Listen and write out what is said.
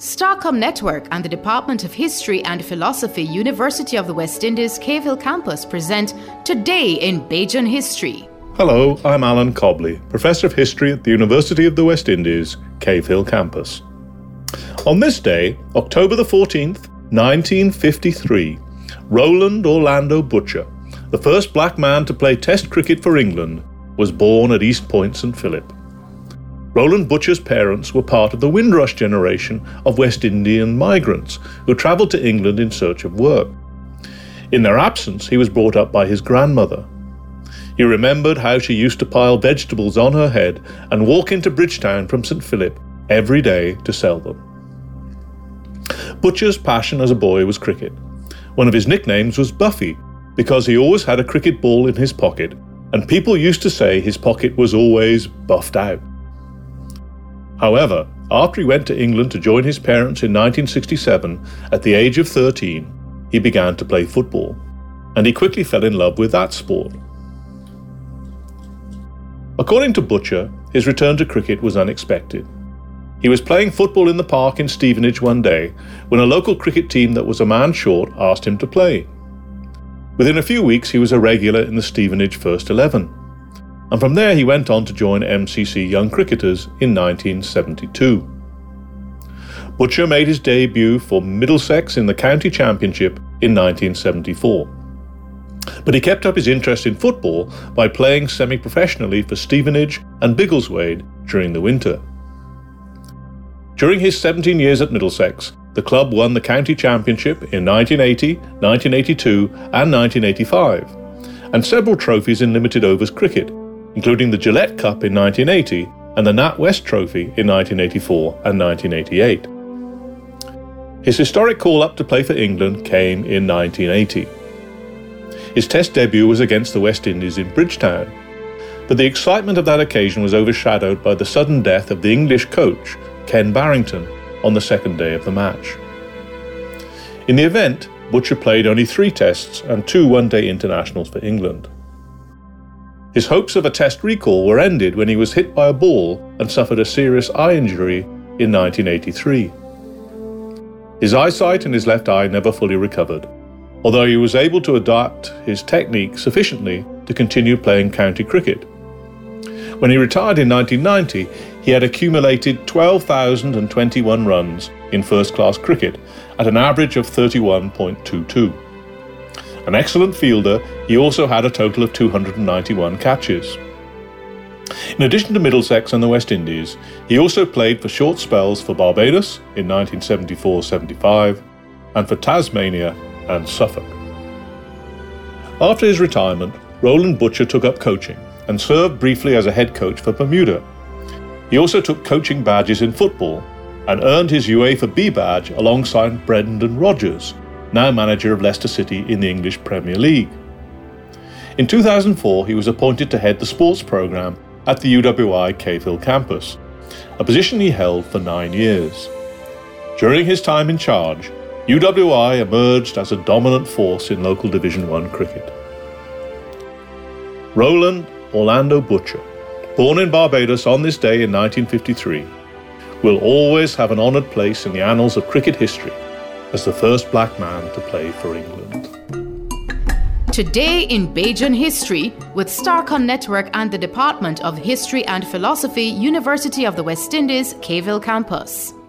Starcom Network and the Department of History and Philosophy, University of the West Indies, Cave Hill Campus present Today in Bajan History. Hello, I'm Alan Cobley, Professor of History at the University of the West Indies, Cave Hill Campus. On this day, October the 14th, 1953, Roland Orlando Butcher, the first black man to play Test cricket for England, was born at East Point, St Philip. Roland Butcher's parents were part of the Windrush generation of West Indian migrants who travelled to England in search of work. In their absence, he was brought up by his grandmother. He remembered how she used to pile vegetables on her head and walk into Bridgetown from St Philip every day to sell them. Butcher's passion as a boy was cricket. One of his nicknames was Buffy because he always had a cricket ball in his pocket, and people used to say his pocket was always buffed out. However, after he went to England to join his parents in 1967, at the age of 13, he began to play football, and he quickly fell in love with that sport. According to Butcher, his return to cricket was unexpected. He was playing football in the park in Stevenage one day when a local cricket team that was a man short asked him to play. Within a few weeks, he was a regular in the Stevenage First 11. And from there he went on to join MCC Young Cricketers in 1972. Butcher made his debut for Middlesex in the County Championship in 1974. But he kept up his interest in football by playing semi-professionally for Stevenage and Biggleswade during the winter. During his 17 years at Middlesex, the club won the County Championship in 1980, 1982 and 1985, and several trophies in limited overs cricket, including the Gillette Cup in 1980 and the NatWest Trophy in 1984 and 1988. His historic call-up to play for England came in 1980. His Test debut was against the West Indies in Bridgetown, but the excitement of that occasion was overshadowed by the sudden death of the English coach, Ken Barrington, on the second day of the match. In the event, Butcher played only 3 Tests and 2 one-day internationals for England. His hopes of a Test recall were ended when he was hit by a ball and suffered a serious eye injury in 1983. His eyesight in his left eye never fully recovered, although he was able to adapt his technique sufficiently to continue playing county cricket. When he retired in 1990, he had accumulated 12,021 runs in first-class cricket at an average of 31.22. An excellent fielder, he also had a total of 291 catches. In addition to Middlesex and the West Indies, he also played for short spells for Barbados in 1974-75 and for Tasmania and Suffolk. After his retirement, Roland Butcher took up coaching and served briefly as a head coach for Bermuda. He also took coaching badges in football and earned his UEFA B badge alongside Brendan Rodgers, now manager of Leicester City in the English Premier League. In 2004, he was appointed to head the sports programme at the UWI Cave Hill campus, a position he held for 9 years. During his time in charge, UWI emerged as a dominant force in local Division 1 cricket. Roland Orlando Butcher, born in Barbados on this day in 1953, will always have an honoured place in the annals of cricket history as the first black man to play for England. Today in Bajan History with Starcom Network and the Department of History and Philosophy, University of the West Indies, Cave Hill Campus.